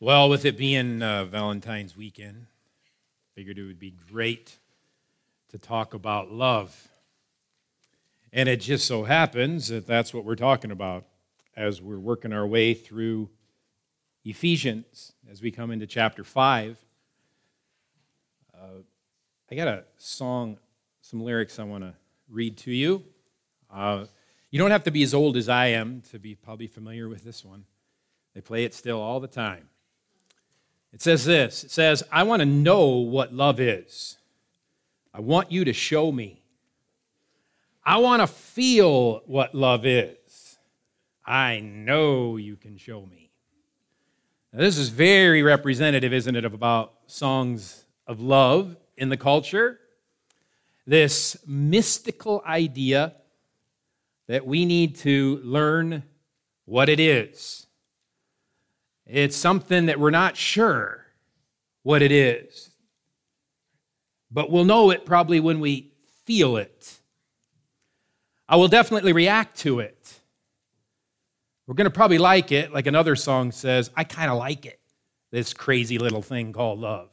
Well, with it being Valentine's weekend, figured it would be great to talk about love. And it just so happens that that's what we're talking about as we're working our way through Ephesians, as we come into chapter 5. I got a song, some lyrics I want to read to you. You don't have to be as old as I am to be probably familiar with this one. They play it still all the time. It says this, it says, I want to know what love is. I want you to show me. I want to feel what love is. I know you can show me. Now, this is very representative, isn't it, of about songs of love in the culture. This mystical idea that we need to learn what it is. It's something that we're not sure what it is. But we'll know it probably when we feel it. I will definitely react to it. We're going to probably like it, like another song says, I kind of like it, this crazy little thing called love.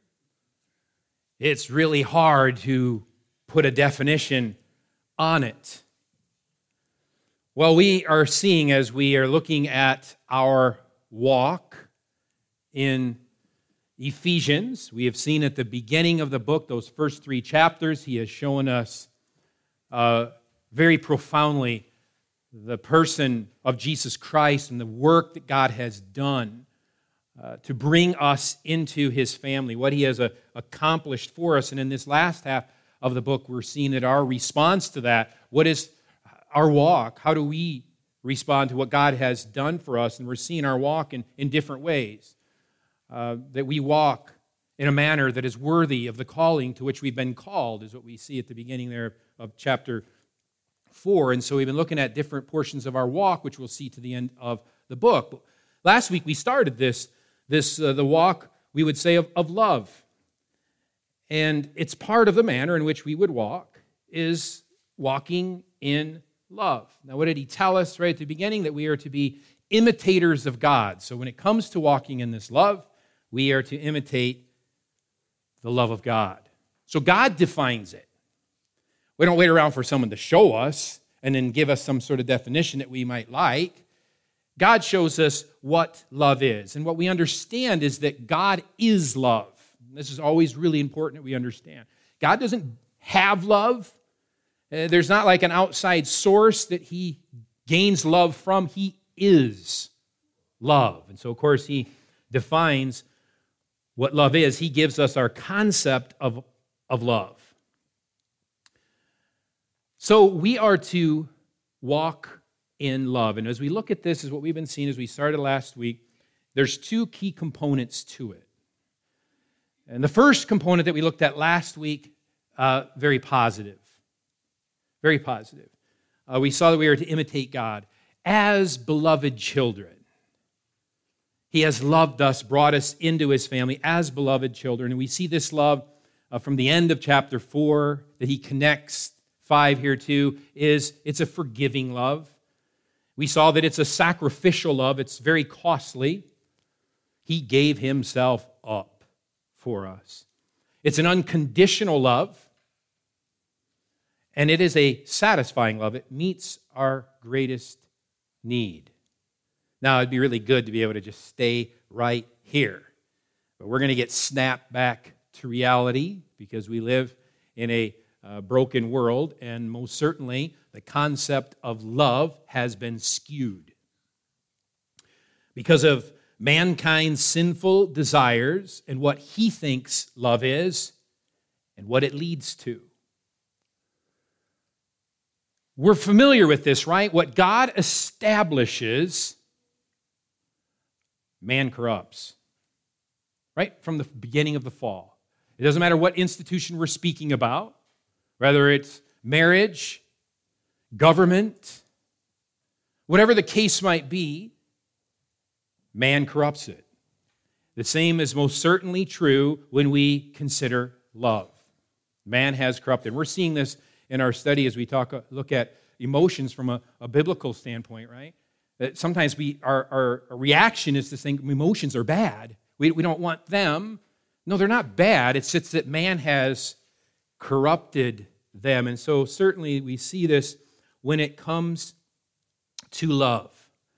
It's really hard to put a definition on it. Well, we are seeing as we are looking at our walk in Ephesians. We have seen at the beginning of the book, those first 3 chapters, he has shown us very profoundly the person of Jesus Christ and the work that God has done to bring us into his family, what he has accomplished for us. And in this last half of the book, we're seeing that our response to that, what is our walk? How do we respond to what God has done for us? And we're seeing our walk in different ways. That we walk in a manner that is worthy of the calling to which we've been called, is what we see at the beginning there of chapter 4. And so we've been looking at different portions of our walk, which we'll see to the end of the book. But last week we started the walk, we would say, of love. And it's part of the manner in which we would walk is walking in love. Now, what did he tell us right at the beginning? That we are to be imitators of God. So when it comes to walking in this love, we are to imitate the love of God. So God defines it. We don't wait around for someone to show us and then give us some sort of definition that we might like. God shows us what love is. And what we understand is that God is love. This is always really important that we understand. God doesn't have love. There's not like an outside source that he gains love from. He is love. And so, of course, he defines what love is. He gives us our concept of love. So we are to walk in love. And as we look at this, is what we've been seeing as we started last week, there's 2 key components to it. And the first component that we looked at last week, very positive. Very positive. We saw that we are to imitate God as beloved children. He has loved us, brought us into his family as beloved children. And we see this love from the end of chapter 4 that he connects 5 here too, it's a forgiving love. We saw that it's a sacrificial love. It's very costly. He gave himself up for us. It's an unconditional love. And it is a satisfying love. It meets our greatest need. Now, it'd be really good to be able to just stay right here. But we're going to get snapped back to reality because we live in a broken world, and most certainly the concept of love has been skewed. Because of mankind's sinful desires and what he thinks love is and what it leads to. We're familiar with this, right? What God establishes, man corrupts. Right? From the beginning of the fall. It doesn't matter what institution we're speaking about, whether it's marriage, government, whatever the case might be, man corrupts it. The same is most certainly true when we consider love. Man has corrupted. We're seeing this in our study as we look at emotions from a biblical standpoint, right? Sometimes our reaction is to think emotions are bad. We don't want them. No, they're not bad. It's just that man has corrupted them. And so certainly we see this when it comes to love.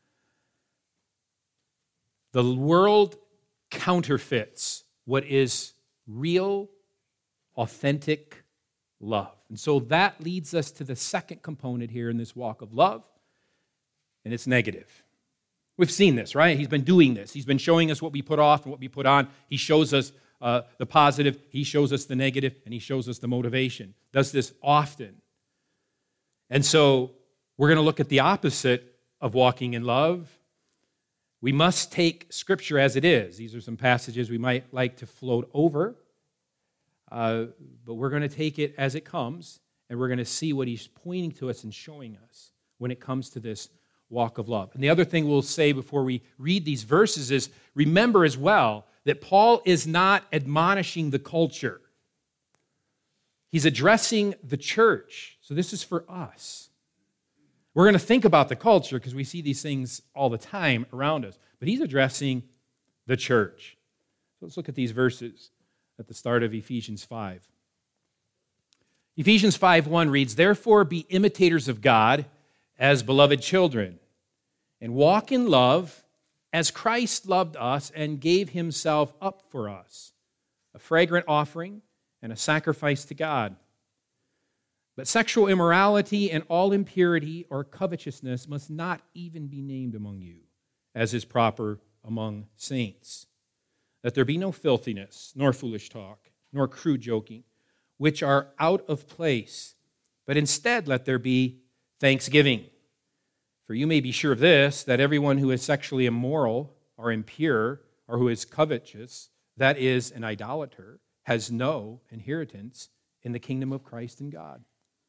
The world counterfeits what is real, authentic love. And so that leads us to the second component here in this walk of love, and it's negative. We've seen this, right? He's been doing this. He's been showing us what we put off and what we put on. He shows us the positive, he shows us the negative, and he shows us the motivation. Does this often. And so we're going to look at the opposite of walking in love. We must take Scripture as it is. These are some passages we might like to float over, but we're going to take it as it comes, and we're going to see what he's pointing to us and showing us when it comes to this walk of love. And the other thing we'll say before we read these verses is, remember as well that Paul is not admonishing the culture. He's addressing the church. So this is for us. We're going to think about the culture because we see these things all the time around us. But he's addressing the church. So let's look at these verses at the start of Ephesians 5. Ephesians 5:1 reads, "Therefore be imitators of God as beloved children, and walk in love as Christ loved us and gave himself up for us, a fragrant offering and a sacrifice to God. But sexual immorality and all impurity or covetousness must not even be named among you, as is proper among saints. Let there be no filthiness, nor foolish talk, nor crude joking, which are out of place, but instead let there be thanksgiving. For you may be sure of this, that everyone who is sexually immoral or impure or who is covetous, that is, an idolater, has no inheritance in the kingdom of Christ and God."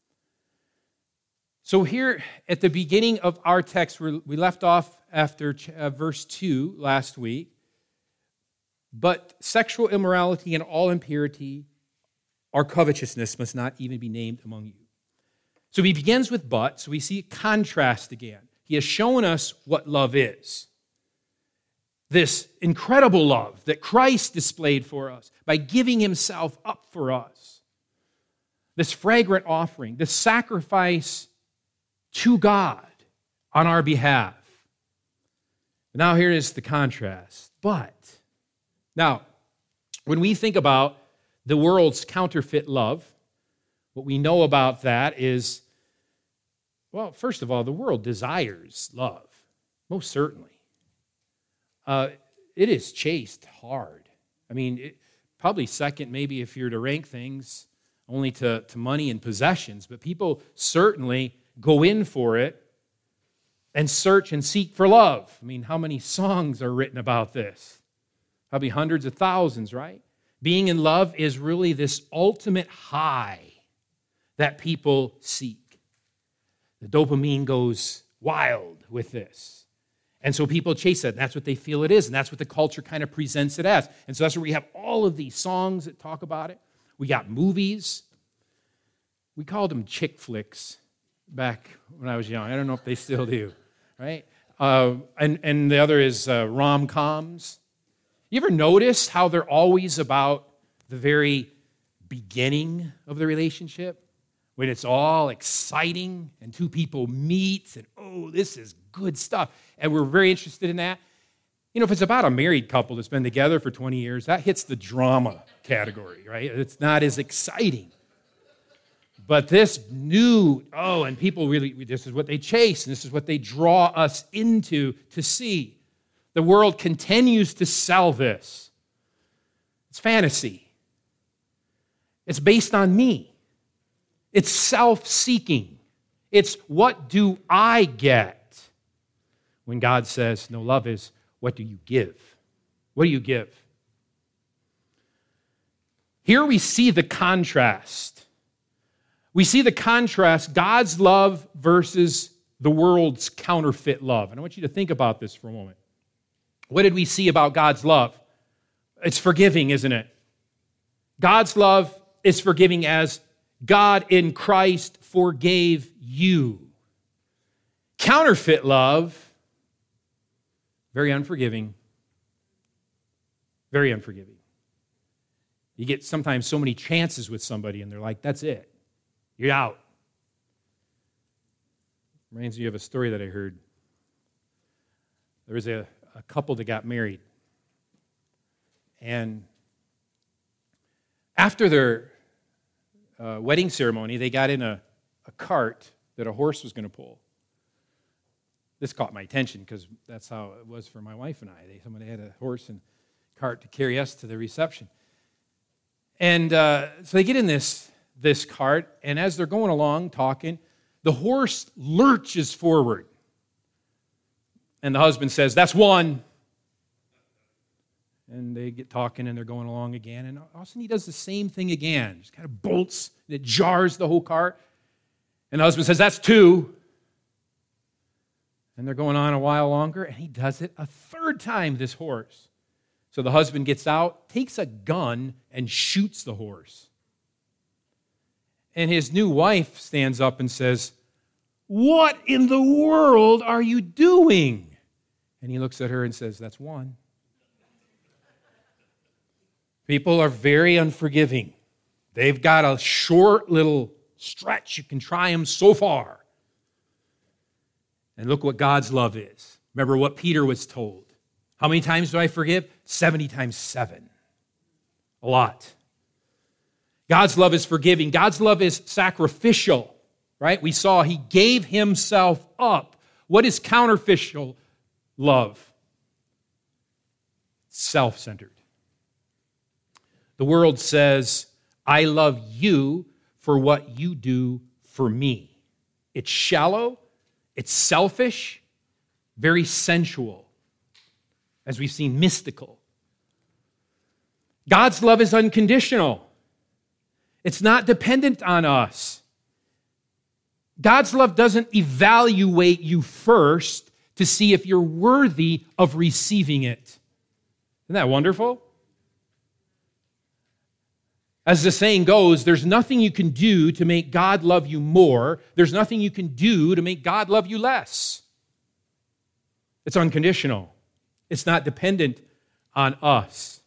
So here at the beginning of our text, we left off after verse 2 last week. But sexual immorality and all impurity or covetousness must not even be named among you. So he begins with but, so we see a contrast again. He has shown us what love is. This incredible love that Christ displayed for us by giving himself up for us. This fragrant offering, this sacrifice to God on our behalf. Now here is the contrast. But, now, when we think about the world's counterfeit love, what we know about that is, well, first of all, the world desires love, most certainly. It is chased hard. I mean, probably second, maybe if you're to rank things, only to money and possessions, but people certainly go in for it and search and seek for love. I mean, how many songs are written about this? Probably hundreds of thousands, right? Being in love is really this ultimate high that people seek. The dopamine goes wild with this. And so people chase it. That's what they feel it is. And that's what the culture kind of presents it as. And so that's where we have all of these songs that talk about it. We got movies. We called them chick flicks back when I was young. I don't know if they still do, right? And the other is rom-coms. You ever notice how they're always about the very beginning of the relationship? When it's all exciting and two people meet and, oh, this is good stuff. And we're very interested in that. You know, if it's about a married couple that's been together for 20 years, that hits the drama category, right? It's not as exciting. But this new, and people really, this is what they chase, and this is what they draw us into to see. The world continues to sell this. It's fantasy. It's based on me. It's self-seeking. It's what do I get? When God says, no, love is what do you give? What do you give? Here we see the contrast. We see the contrast, God's love versus the world's counterfeit love. And I want you to think about this for a moment. What did we see about God's love? It's forgiving, isn't it? God's love is forgiving as God in Christ forgave you. Counterfeit love Very unforgiving. Very unforgiving. You get sometimes so many chances with somebody, and they're like, that's it. You're out. Reminds me of a story that I heard. There was a couple that got married. And after their wedding ceremony, they got in a cart that a horse was going to pull. This caught my attention because that's how it was for my wife and I. Somebody had a horse and cart to carry us to the reception. And so they get in this cart, and as they're going along talking, the horse lurches forward. And the husband says, "That's one." And they get talking, and they're going along again. And all of a sudden, he does the same thing again. Just kind of bolts, and it jars the whole cart. And the husband says, "That's two." And they're going on a while longer, and he does it a third time, this horse. So the husband gets out, takes a gun, and shoots the horse. And his new wife stands up and says, "What in the world are you doing?" And he looks at her and says, "That's one." People are very unforgiving. They've got a short little stretch. You can try them so far. And look what God's love is. Remember what Peter was told. How many times do I forgive? 70 times 7. A lot. God's love is forgiving. God's love is sacrificial, right? We saw he gave himself up. What is counterficial love? Self-centered. The world says, "I love you for what you do for me." It's shallow, it's selfish, very sensual, as we've seen, mystical. God's love is unconditional. It's not dependent on us. God's love doesn't evaluate you first to see if you're worthy of receiving it. Isn't that wonderful? As the saying goes, there's nothing you can do to make God love you more. There's nothing you can do to make God love you less. It's unconditional. It's not dependent on us.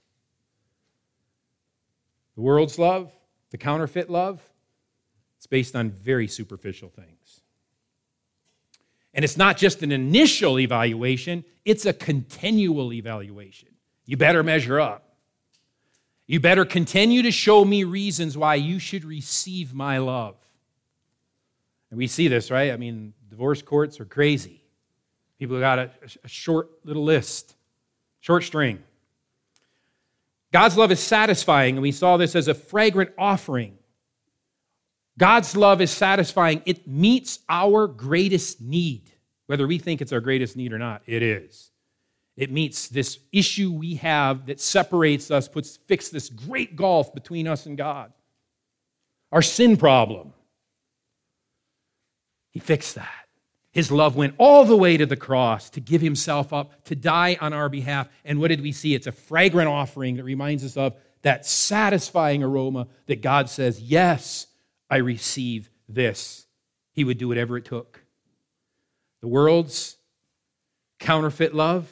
The world's love, the counterfeit love, it's based on very superficial things. And it's not just an initial evaluation, it's a continual evaluation. You better measure up. You better continue to show me reasons why you should receive my love. And we see this, right? I mean, divorce courts are crazy. People got a short little list, short string. God's love is satisfying, and we saw this as a fragrant offering. God's love is satisfying. It meets our greatest need. Whether we think it's our greatest need or not, it is. It meets this issue we have that separates us, fixes this great gulf between us and God. Our sin problem. He fixed that. His love went all the way to the cross to give himself up, to die on our behalf. And what did we see? It's a fragrant offering that reminds us of that satisfying aroma that God says, "Yes, I receive this." He would do whatever it took. The world's counterfeit love,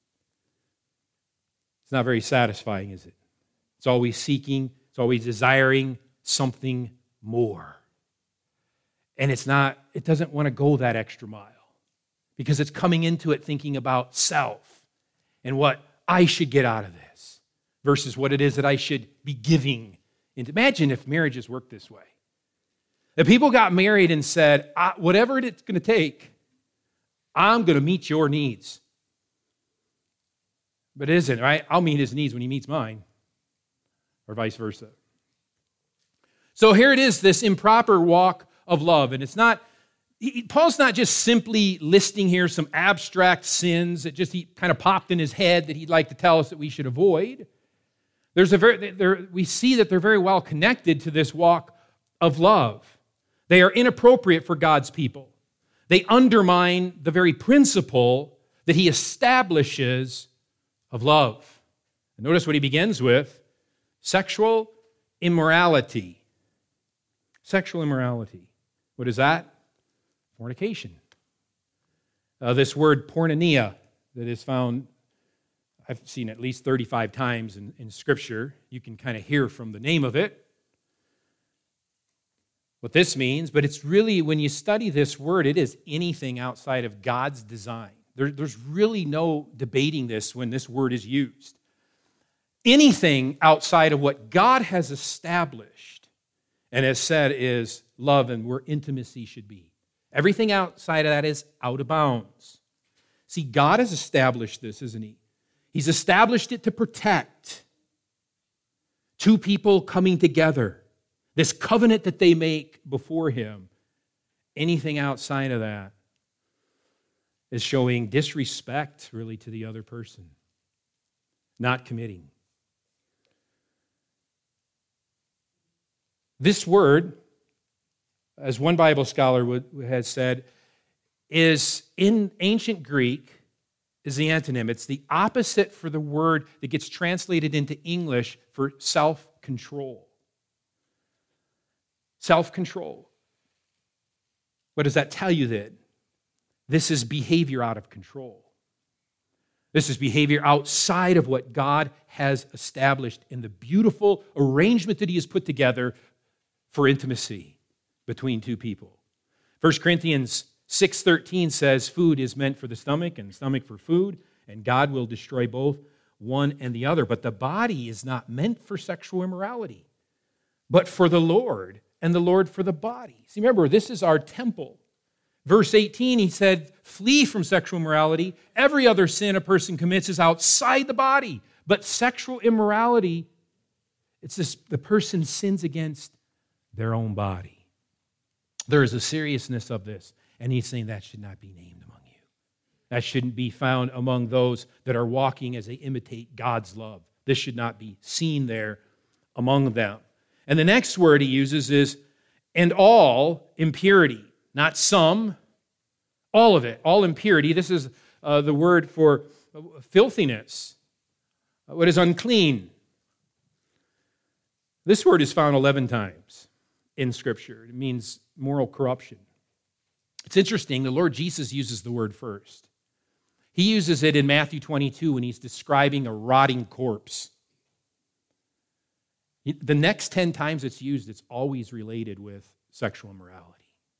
it's not very satisfying, is it? It's always seeking, it's always desiring something more. And it doesn't want to go that extra mile because it's coming into it thinking about self and what I should get out of this versus what it is that I should be giving. And imagine if marriages worked this way. If people got married and said, whatever it's going to take, I'm going to meet your needs. But it isn't, right? I'll meet his needs when he meets mine, or vice versa. So here it is, this improper walk of love. And Paul's not just simply listing here some abstract sins that he kind of popped in his head that he'd like to tell us that we should avoid. We see that they're very well connected to this walk of love. They are inappropriate for God's people. They undermine the very principle that he establishes of love. And notice what he begins with: sexual immorality. Sexual immorality. What is that? Fornication. This word porneia, that is found, I've seen at least 35 times in Scripture. You can kind of hear from the name of it what this means, but it's really, when you study this word, it is anything outside of God's design. There's really no debating this when this word is used. Anything outside of what God has established and has said is love and where intimacy should be. Everything outside of that is out of bounds. See, God has established this, isn't He? He's established it to protect two people coming together. This covenant that they make before Him. Anything outside of that is showing disrespect, really, to the other person. Not committing. This word, as one Bible scholar has said, is in ancient Greek, is the antonym. It's the opposite for the word that gets translated into English for self-control. Self-control. What does that tell you then? This is behavior out of control. This is behavior outside of what God has established in the beautiful arrangement that He has put together for intimacy between two people. 1 Corinthians 6:13 says, food is meant for the stomach and stomach for food, and God will destroy both one and the other. But the body is not meant for sexual immorality, but for the Lord, and the Lord for the body. See, remember, this is our temple. Verse 18, he said, flee from sexual immorality. Every other sin a person commits is outside the body. But sexual immorality, it's this, the person sins against their own body. There is a seriousness of this. And he's saying that should not be named among you. That shouldn't be found among those that are walking as they imitate God's love. This should not be seen there among them. And the next word he uses is, and all impurity. Not some, all of it, all impurity. This is the word for filthiness, what is unclean. This word is found 11 times in Scripture. It means moral corruption. It's interesting, the Lord Jesus uses the word first. He uses it in Matthew 22 when he's describing a rotting corpse. The next 10 times it's used, it's always related with sexual immorality.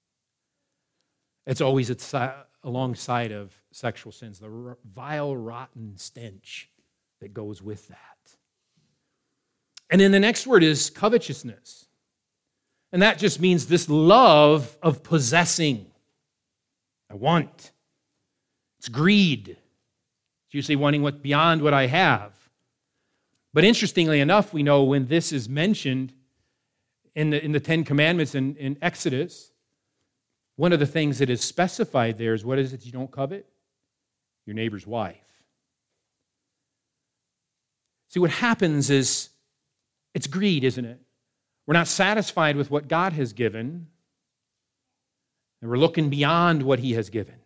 It's always alongside of sexual sins, the vile, rotten stench that goes with that. And then the next word is covetousness. And that just means this love of possessing. I want. It's greed. It's usually wanting what beyond what I have. But interestingly enough, we know when this is mentioned in the Ten Commandments in Exodus, one of the things that is specified there is, what is it you don't covet? Your neighbor's wife. See, what happens is, it's greed, isn't it? We're not satisfied with what God has given, and we're looking beyond what He has given.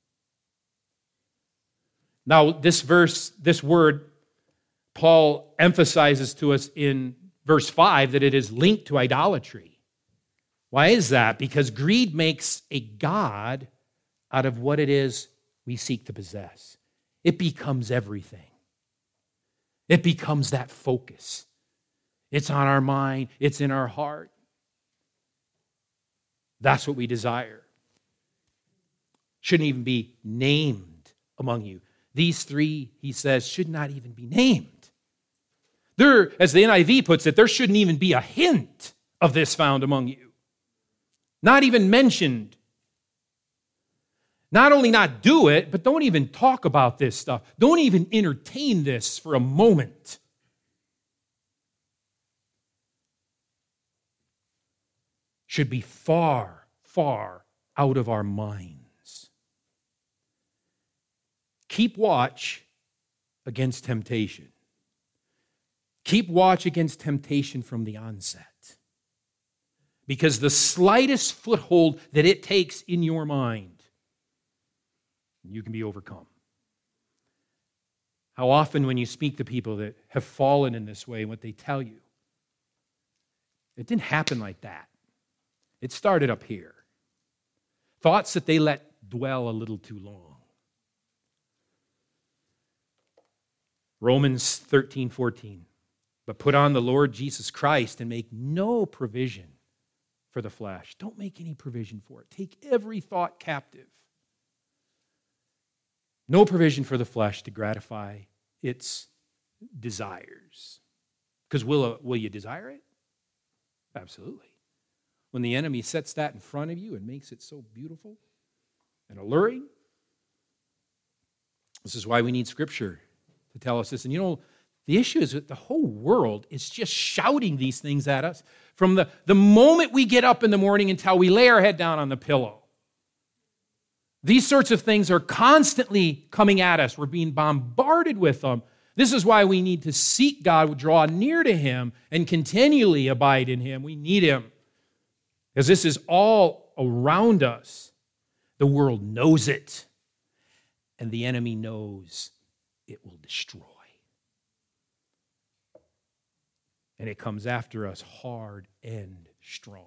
Now, this word, Paul emphasizes to us in verse 5 that it is linked to idolatry. Why is that? Because greed makes a god out of what it is we seek to possess. It becomes everything. It becomes that focus. It's on our mind. It's in our heart. That's what we desire. Shouldn't even be named among you. These three, he says, should not even be named. There, as the NIV puts it, there shouldn't even be a hint of this found among you. Not even mentioned. Not only not do it, but don't even talk about this stuff. Don't even entertain this for a moment. Should be far, far out of our minds. Keep watch against temptation. Keep watch against temptation from the onset. Because the slightest foothold that it takes in your mind, you can be overcome. How often when you speak to people that have fallen in this way and what they tell you, it didn't happen like that. It started up here. Thoughts that they let dwell a little too long. Romans 13:14. But put on the Lord Jesus Christ and make no provision for the flesh. Don't make any provision for it. Take every thought captive. No provision for the flesh to gratify its desires. Because will you desire it? Absolutely. When the enemy sets that in front of you and makes it so beautiful and alluring, this is why we need Scripture to tell us this. And the issue is that the whole world is just shouting these things at us from the moment we get up in the morning until we lay our head down on the pillow. These sorts of things are constantly coming at us. We're being bombarded with them. This is why we need to seek God, draw near to Him, and continually abide in Him. We need Him. Because this is all around us. The world knows it. And the enemy knows it will destroy. And it comes after us hard and strong.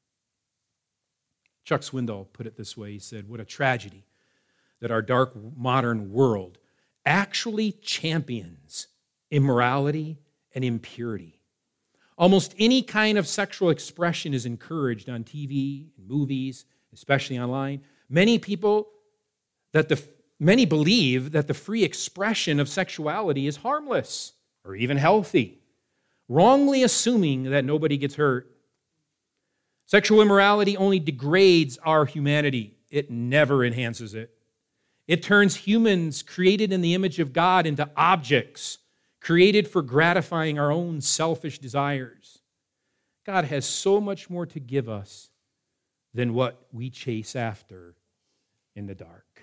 Chuck Swindoll put it this way. He said, what a tragedy that our dark modern world actually champions immorality and impurity. Almost any kind of sexual expression is encouraged on TV and movies, especially online. Many believe that the free expression of sexuality is harmless or even healthy, wrongly assuming that nobody gets hurt. Sexual immorality only degrades our humanity. It never enhances it. It turns humans created in the image of God into objects created for gratifying our own selfish desires. God has so much more to give us than what we chase after in the dark.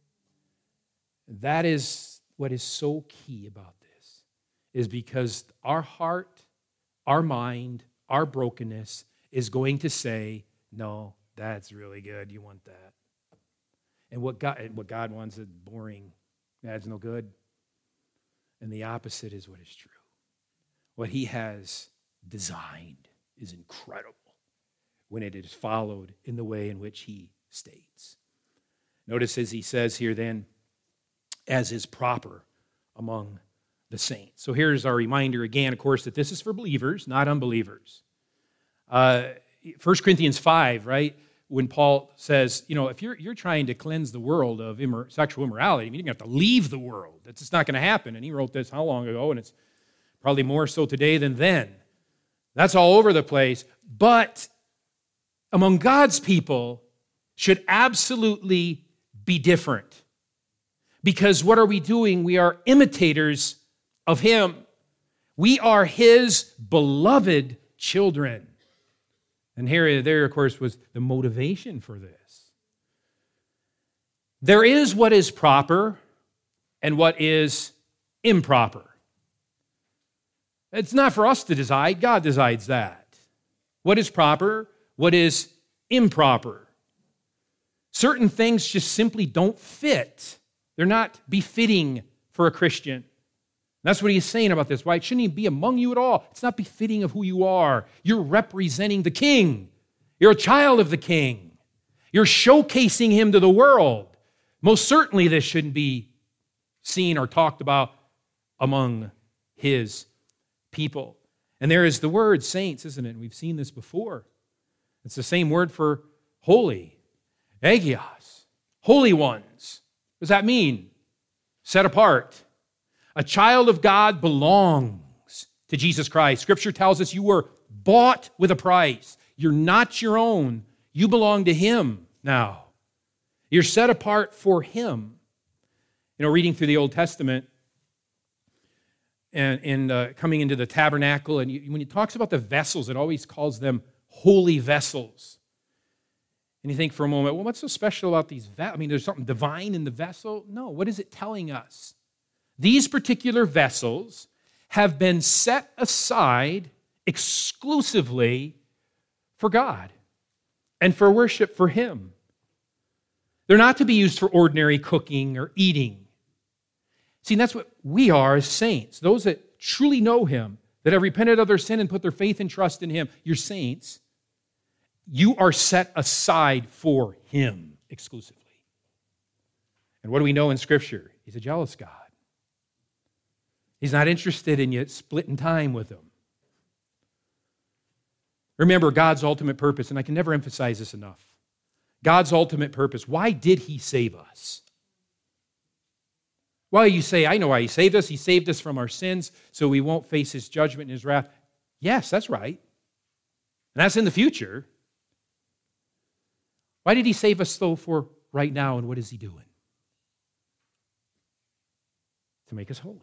That is what is so key about this, is because our heart, our mind, our brokenness is going to say, no, that's really good. You want that. And what God wants is boring. That's no good. And the opposite is what is true. What He has designed is incredible when it is followed in the way in which He states. Notice as He says here then, as is proper among the saints. So here's our reminder again, of course, that this is for believers, not unbelievers. 1 Corinthians 5, right? When Paul says, if you're trying to cleanse the world of sexual immorality, you're going to have to leave the world. That's just not going to happen. And he wrote this how long ago? And it's probably more so today than then. That's all over the place. But among God's people should absolutely be different. Because what are we doing? We are imitators of Him. We are His beloved children. And there, of course, was the motivation for this. There is what is proper and what is improper. It's not for us to decide. God decides that. What is proper, what is improper. Certain things just simply don't fit. They're not befitting for a Christian. That's what he's saying about this. Why it shouldn't even be among you at all. It's not befitting of who you are. You're representing the King. You're a child of the King. You're showcasing Him to the world. Most certainly this shouldn't be seen or talked about among His people. And there is the word saints, isn't it? We've seen this before. It's the same word for holy. Agios. Holy ones. What does that mean? Set apart. A child of God belongs to Jesus Christ. Scripture tells us you were bought with a price. You're not your own. You belong to Him now. You're set apart for Him. Reading through the Old Testament and coming into the tabernacle, and when he talks about the vessels, it always calls them holy vessels. And you think for a moment, well, what's so special about these vessels? There's something divine in the vessel? No, what is it telling us? These particular vessels have been set aside exclusively for God and for worship for Him. They're not to be used for ordinary cooking or eating. See, that's what we are as saints, those that truly know Him, that have repented of their sin and put their faith and trust in Him. You're saints. You are set aside for Him exclusively. And what do we know in Scripture? He's a jealous God. He's not interested in you splitting time with him. Remember God's ultimate purpose, and I can never emphasize this enough. God's ultimate purpose. Why did he save us? Well, you say, I know why he saved us. He saved us from our sins so we won't face his judgment and his wrath. Yes, that's right. And that's in the future. Why did he save us, though, for right now, and what is he doing? To make us holy.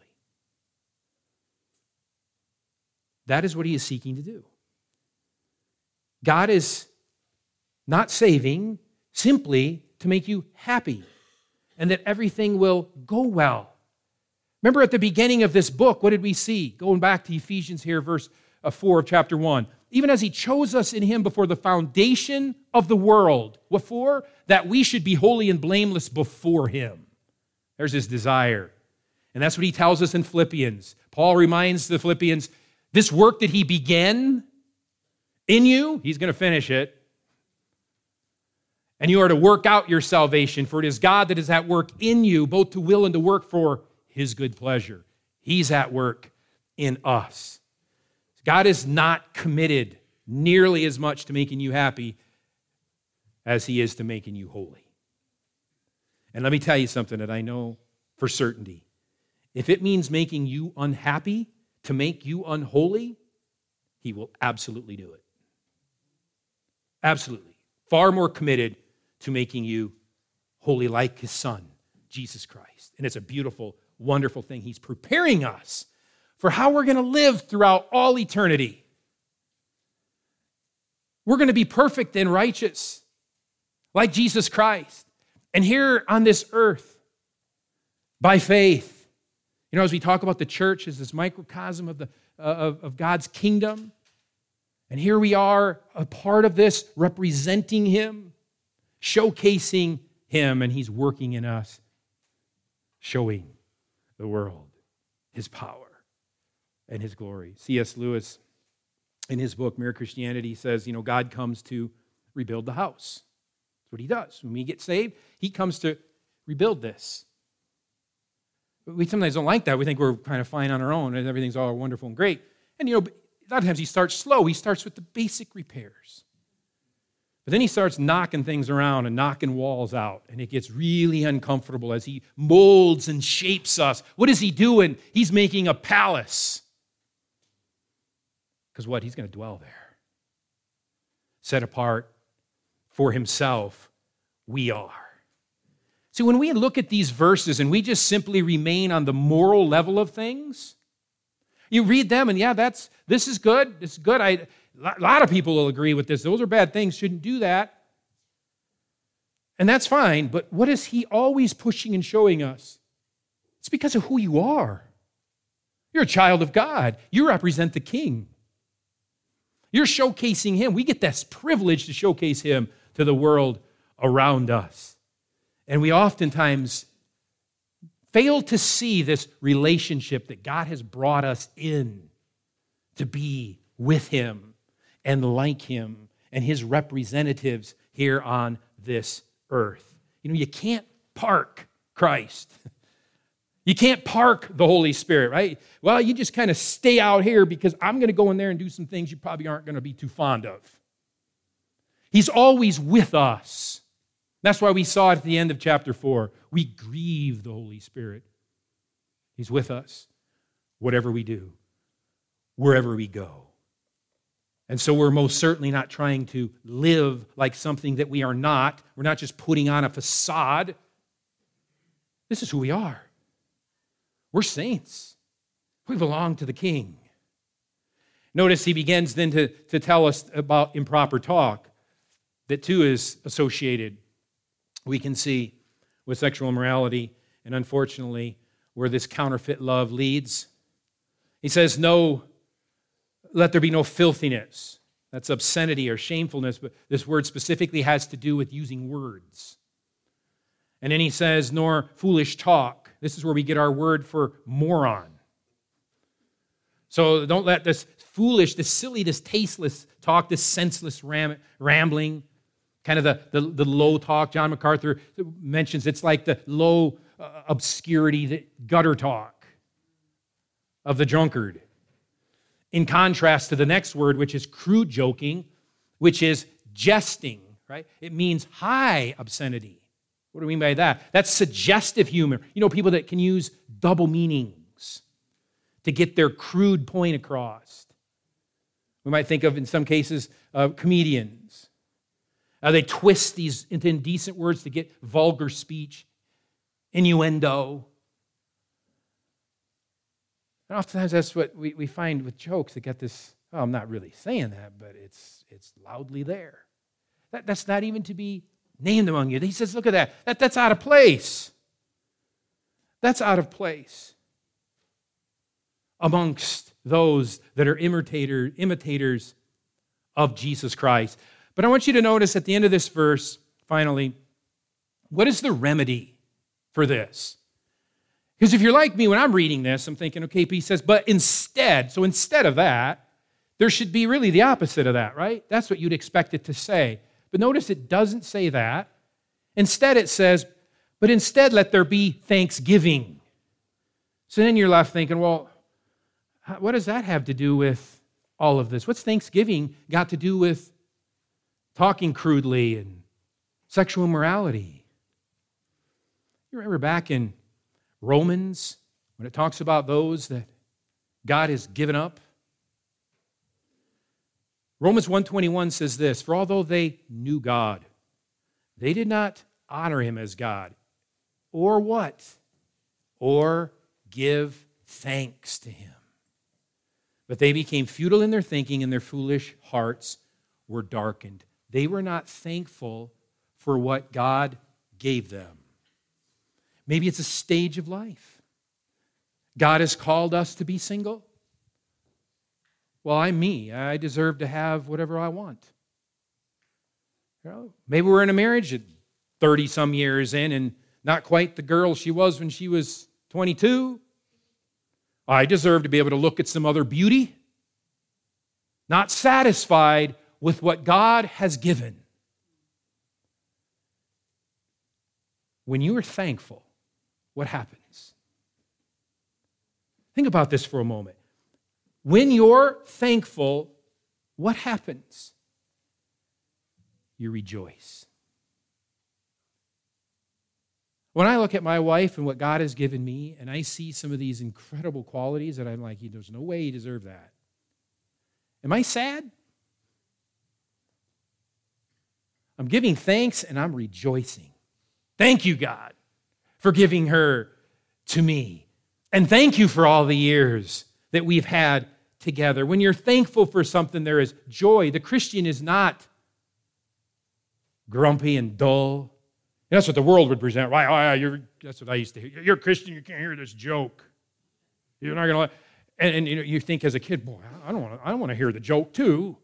That is what he is seeking to do. God is not saving simply to make you happy and that everything will go well. Remember at the beginning of this book, what did we see? Going back to Ephesians here, verse 4 of chapter 1. Even as he chose us in him before the foundation of the world. What for? That we should be holy and blameless before him. There's his desire. And that's what he tells us in Philippians. Paul reminds the Philippians, this work that he began in you, he's going to finish it. And you are to work out your salvation, for it is God that is at work in you, both to will and to work for his good pleasure. He's at work in us. God is not committed nearly as much to making you happy as he is to making you holy. And let me tell you something that I know for certainty. If it means making you unhappy to make you unholy, he will absolutely do it. Absolutely. Far more committed to making you holy like his Son, Jesus Christ. And it's a beautiful, wonderful thing. He's preparing us for how we're going to live throughout all eternity. We're going to be perfect and righteous like Jesus Christ. And here on this earth, by faith, as we talk about the church as this microcosm of God's kingdom, and here we are, a part of this, representing him, showcasing him, and he's working in us, showing the world his power and his glory. C.S. Lewis, in his book, Mere Christianity, says, God comes to rebuild the house. That's what he does. When we get saved, he comes to rebuild this. But we sometimes don't like that. We think we're kind of fine on our own and everything's all wonderful and great. And, a lot of times he starts slow. He starts with the basic repairs. But then he starts knocking things around and knocking walls out, and it gets really uncomfortable as he molds and shapes us. What is he doing? He's making a palace. Because what? He's going to dwell there. Set apart for himself, we are. See, when we look at these verses and we just simply remain on the moral level of things, you read them and this is good. This is good. A lot of people will agree with this. Those are bad things. Shouldn't do that. And that's fine. But what is he always pushing and showing us? It's because of who you are. You're a child of God. You represent the King. You're showcasing him. We get this privilege to showcase him to the world around us. And we oftentimes fail to see this relationship that God has brought us in to be with him and like him and his representatives here on this earth. You can't park Christ. You can't park the Holy Spirit, right? Well, you just kind of stay out here because I'm going to go in there and do some things you probably aren't going to be too fond of. He's always with us. That's why we saw at the end of chapter 4, we grieve the Holy Spirit. He's with us, whatever we do, wherever we go. And so we're most certainly not trying to live like something that we are not. We're not just putting on a facade. This is who we are. We're saints. We belong to the King. Notice he begins then to tell us about improper talk that too is associated, we can see, with sexual immorality, and unfortunately, where this counterfeit love leads. He says, let there be no filthiness. That's obscenity or shamefulness, but this word specifically has to do with using words. And then he says, nor foolish talk. This is where we get our word for moron. So don't let this foolish, this silly, this tasteless talk, this senseless rambling, kind of the low talk. John MacArthur mentions it's like the low obscurity, the gutter talk. of the drunkard. In contrast to the next word, which is crude joking, which is jesting, right? It means high obscenity. What do we mean by that? That's suggestive humor. You know, people that can use double meanings to get their crude point across. We might think of, in some cases, comedians. They twist these into indecent words to get vulgar speech, innuendo. And oftentimes that's what we find with jokes. They get this, oh, I'm not really saying that, but it's loudly there. That's not even to be named among you. He says, look at that. That's out of place. That's out of place amongst those that are imitators of Jesus Christ. But I want you to notice at the end of this verse, finally, what is the remedy for this? Because if you're like me, when I'm reading this, I'm thinking, okay, he says, but instead of that, there should be really the opposite of that, right? That's what you'd expect it to say. But notice it doesn't say that. Instead it says, but instead let there be thanksgiving. So then you're left thinking, well, what does that have to do with all of this? What's Thanksgiving got to do with talking crudely and sexual immorality? You remember back in Romans, when it talks about those that God has given up? Romans 1:21 says this, for although they knew God, they did not honor him as God. Or what? Or give thanks to him. But they became futile in their thinking, and their foolish hearts were darkened. They were not thankful for what God gave them. Maybe it's a stage of life. God has called us to be single. Well, I'm me. I deserve to have whatever I want. You know, maybe we're in a marriage at 30-some years in and not quite the girl she was when she was 22. I deserve to be able to look at some other beauty. Not satisfied with what God has given. When you are thankful, what happens? Think about this for a moment. When you're thankful, what happens? You rejoice. When I look at my wife and what God has given me, and I see some of these incredible qualities that I'm like, there's no way you deserve that. Am I sad? I'm giving thanks and I'm rejoicing. Thank you, God, for giving her to me. And thank you for all the years that we've had together. When you're thankful for something, there is joy. The Christian is not grumpy and dull. And that's what the world would present. That's what I used to hear. You're a Christian, you can't hear this joke. You're not going to. And you think as a kid, boy, I don't want to hear the joke too.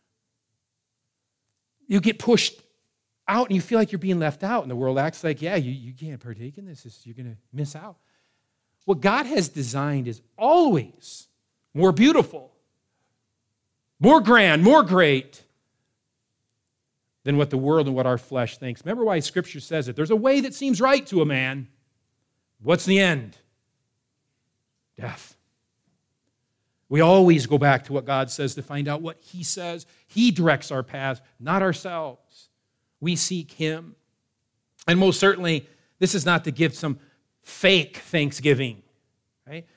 You get pushed out and you feel like you're being left out, and the world acts like, yeah, you can't partake in this. You're going to miss out. What God has designed is always more beautiful, more grand, more great than what the world and what our flesh thinks. Remember why Scripture says it. There's a way that seems right to a man. What's the end? Death. We always go back to what God says to find out what He says. He directs our paths, not ourselves. We seek Him. And most certainly, this is not to give some fake thanksgiving, right?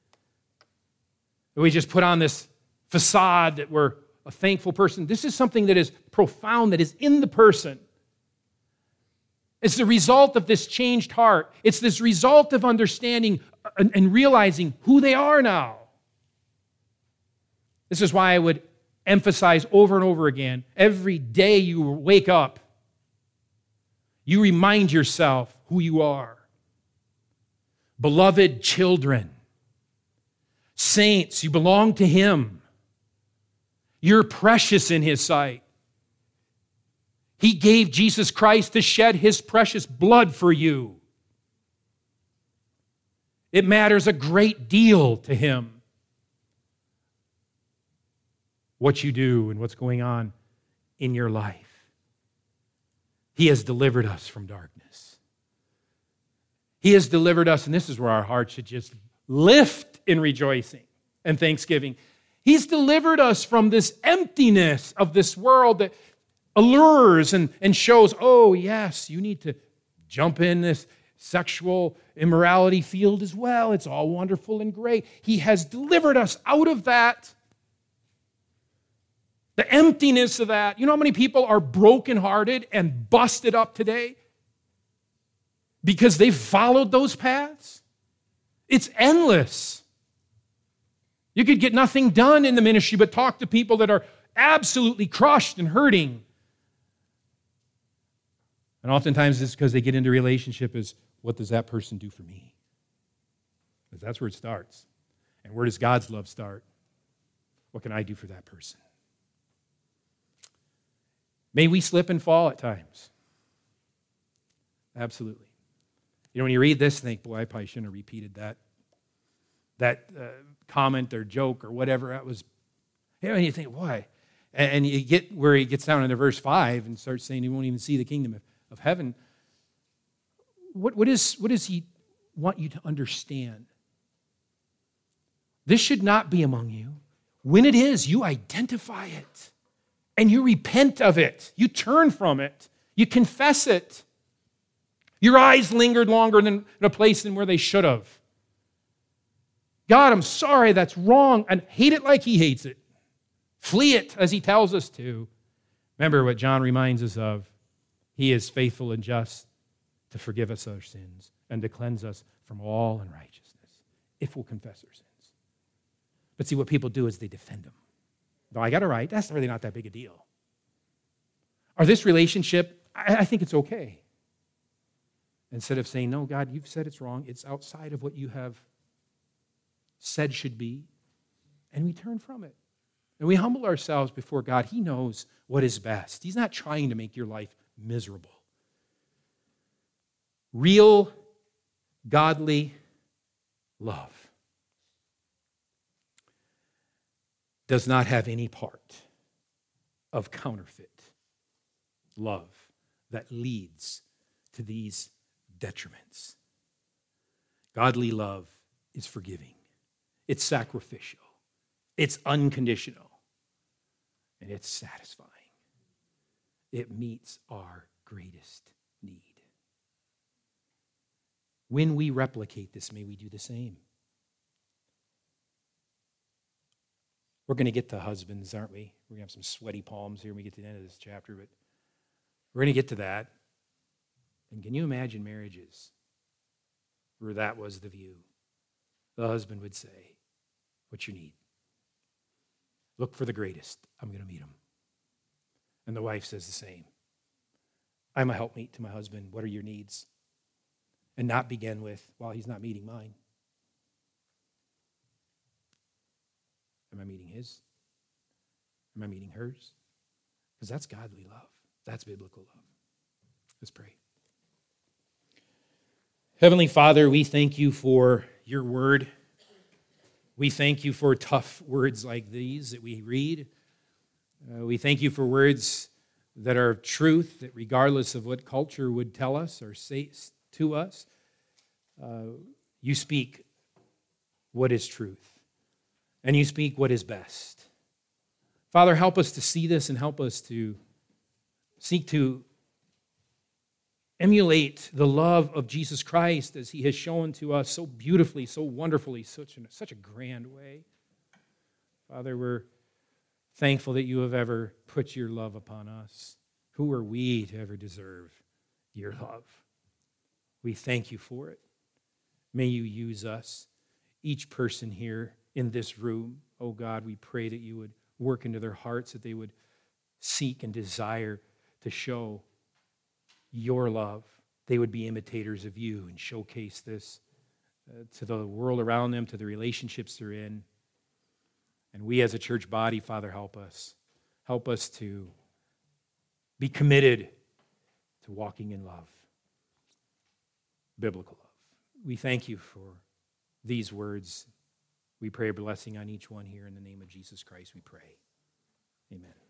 We just put on this facade that we're a thankful person. This is something that is profound, that is in the person. It's the result of this changed heart. It's this result of understanding and realizing who they are now. This is why I would emphasize over and over again, every day you wake up, you remind yourself who you are. Beloved children, saints, you belong to Him. You're precious in His sight. He gave Jesus Christ to shed His precious blood for you. It matters a great deal to Him what you do and what's going on in your life. He has delivered us from darkness. He has delivered us, and this is where our heart should just lift in rejoicing and thanksgiving. He's delivered us from this emptiness of this world that allures and shows, oh, yes, you need to jump in this sexual immorality field as well. It's all wonderful and great. He has delivered us out of that. The emptiness of that. You know how many people are brokenhearted and busted up today because they've followed those paths? It's endless. You could get nothing done in the ministry but talk to people that are absolutely crushed and hurting. And oftentimes it's because they get into a relationship as, what does that person do for me? Because that's where it starts. And where does God's love start? What can I do for that person? May we slip and fall at times. Absolutely. You know, when you read this, think, boy, I probably shouldn't have repeated that comment or joke or whatever. That was, you know, and you think, why? And you get where he gets down into verse 5 and starts saying he won't even see the kingdom of heaven. What does he want you to understand? This should not be among you. When it is, you identify it. And you repent of it. You turn from it. You confess it. Your eyes lingered longer than in a place than where they should have. God, I'm sorry, that's wrong. And hate it like he hates it. Flee it as he tells us to. Remember what John reminds us of. He is faithful and just to forgive us our sins and to cleanse us from all unrighteousness if we'll confess our sins. But see, what people do is they defend them. No, I got it right. That's really not that big a deal. Or this relationship, I think it's okay. Instead of saying, no, God, you've said it's wrong. It's outside of what you have said should be. And we turn from it. And we humble ourselves before God. He knows what is best. He's not trying to make your life miserable. Real, godly love does not have any part of counterfeit love that leads to these detriments. Godly love is forgiving. It's sacrificial. It's unconditional. And it's satisfying. It meets our greatest need. When we replicate this, may we do the same. We're going to get to husbands, aren't we? We're going to have some sweaty palms here when we get to the end of this chapter, but we're going to get to that. And can you imagine marriages where that was the view? The husband would say, what's your need? Look for the greatest. I'm going to meet him. And the wife says the same. I'm a helpmeet to my husband. What are your needs? And not begin with, well, he's not meeting mine. Am I meeting his? Am I meeting hers? Because that's godly love. That's biblical love. Let's pray. Heavenly Father, we thank you for your word. We thank you for tough words like these that we read. We thank you for words that are truth, that regardless of what culture would tell us or say to us, you speak what is truth. And you speak what is best. Father, help us to see this and help us to seek to emulate the love of Jesus Christ as he has shown to us so beautifully, so wonderfully, such a grand way. Father, we're thankful that you have ever put your love upon us. Who are we to ever deserve your love? We thank you for it. May you use us, each person here in this room. Oh God, we pray that you would work into their hearts, that they would seek and desire to show your love. They would be imitators of you and showcase this to the world around them, to the relationships they're in. And we as a church body, Father, help us. Help us to be committed to walking in love, biblical love. We thank you for these words. We pray a blessing on each one here. In the name of Jesus Christ, we pray. Amen.